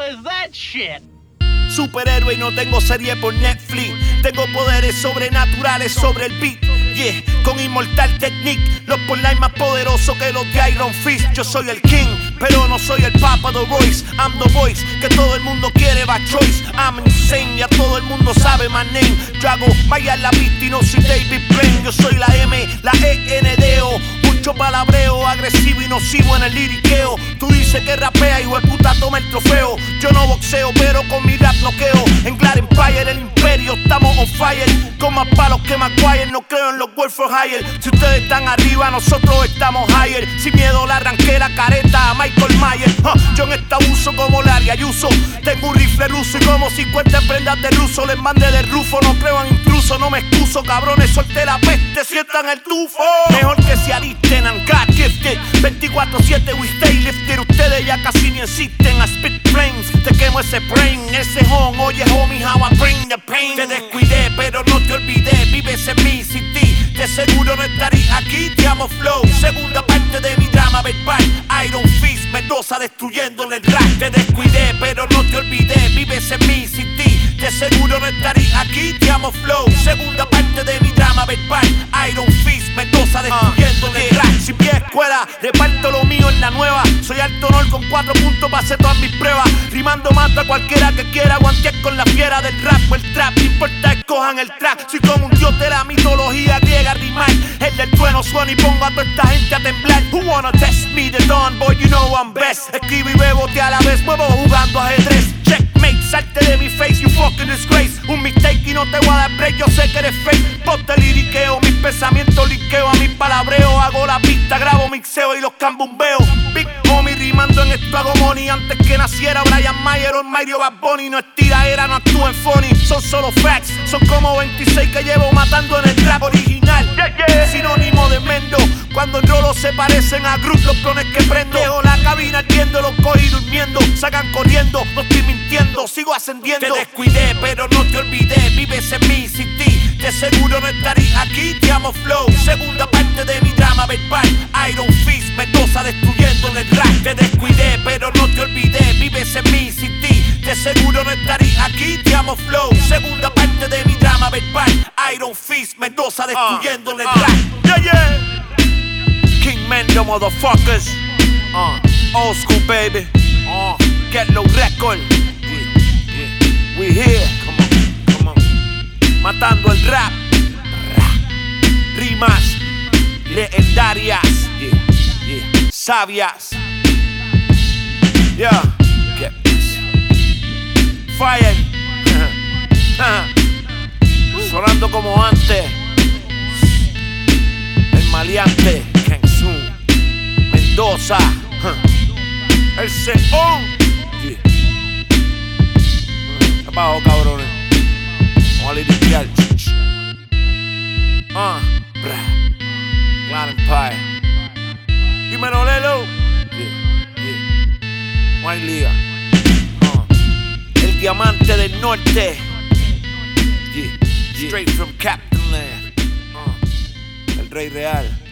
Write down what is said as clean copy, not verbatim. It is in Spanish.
is that shit? Superhéroe y no tengo serie por Netflix. Tengo poderes sobrenaturales sobre el beat. Yeah, con Immortal Technique. Los pornline más poderosos que los de Iron Fist. Yo soy el king, pero no soy el Papa de Royce. I'm the voice que todo el mundo quiere, by choice. I'm insane, ya todo el mundo sabe my name. Yo hago vaya la pista y no soy David Blaine. Yo soy la M, la ENDO. Mucho palabreo, agresivo y nocivo en el liriqueo. Tú dices que rapea, hijo de puta, toma el trofeo. Yo no boxeo, pero con mi rap noqueo. En Glad Empire, el imperio, estamos on fire. Con más palos que Maguire, no creo en los World for Hire. Si ustedes están arriba, nosotros estamos higher. Sin miedo le arranqué la careta a Michael Myers. Yo en esta uso como Larry Ayuso. Tengo un rifle ruso y como 50 prendas de ruso. Les mandé de Rufo, no creo en intruso. No me excuso, cabrones, solté la peste, sientan el tufo. Mejor que se alisten and God gifted. 24/7 we stay lifted. Ustedes ya casi ni existen. I spit flames, te quemo ese brain, ese home. Oye homie, how I bring the pain. Te descuidé, pero no te olvidé. Vives en mí, sin ti de seguro no estaría aquí. Te amo flow, segunda parte de mi drama verbal. Iron Fist, Mendoza destruyendo el rap. Te descuidé, pero no te olvidé. Vives en mí, sin ti de seguro no estaría aquí. Te amo flow, segunda parte de mi drama verbal. Iron Fist, Mendoza destruyendo el rap. Sin vieja escuela, reparto lo mío en la nueva. Soy alto honor con 4 puntos para hacer todas mis pruebas. Rimando mato a cualquiera que quiera aguantear con la fiera del rap o el trap. No importa, escojan el track. Soy como un dios de la mitología griega, rimar. El del trueno suena y pongo a toda esta gente a temblar. Who wanna test me, the dawn boy, you know I'm best. Escribo y bebote a la vez, muevo jugando ajedrez. Checkmate, salte de mi face, you fucking disgrace. Un mistake y no te voy a dar break, yo sé que eres fake. Poste liriqueo, mis pensamientos liqueo. A mis palabreo, hago la pista, grabo mixeo y los cambumbeo. Big homie rimando en esto hago money. Antes que naciera Brian Mayer o Mario Bad Bunny. No es tiraera, no actúo en funny. Son solo facts, son como 26 que llevo matando en el rap original. Sinónimo de mendo. Cuando enrolo se parecen a Groot los clones que prendo. Dejo la cabina ardiendo, los cogí durmiendo. Sacan corriendo, no estoy mintiendo, sigo ascendiendo. Te descuidé, pero no te olvidé. Vives en mí, sin ti de seguro no estaría aquí. Te amo flow, segunda parte de mi drama verbal. Iron Fist, Mendoza destruyendo el rap. Te descuidé, pero no te olvidé. Vives en mí, sin ti de seguro no estaría aquí. Te amo flow, segunda parte de mi drama verbal. Iron Fist, Mendoza destruyendo el rap. Yeah, yeah. King Mendo, motherfuckers. Old school, baby. Get low record. We here. Come on. Matando el rap. Rimas legendarias. Sabias. Yeah. Get this. Fire. Sonando como antes. El maleante. Kensun. Mendoza. El Seón. Abajo, cabrones. Vamos a limpiar. Glad Empire. Dímelo, Lelo. No hay liga. El diamante del norte. Straight from Captain Land. El rey real.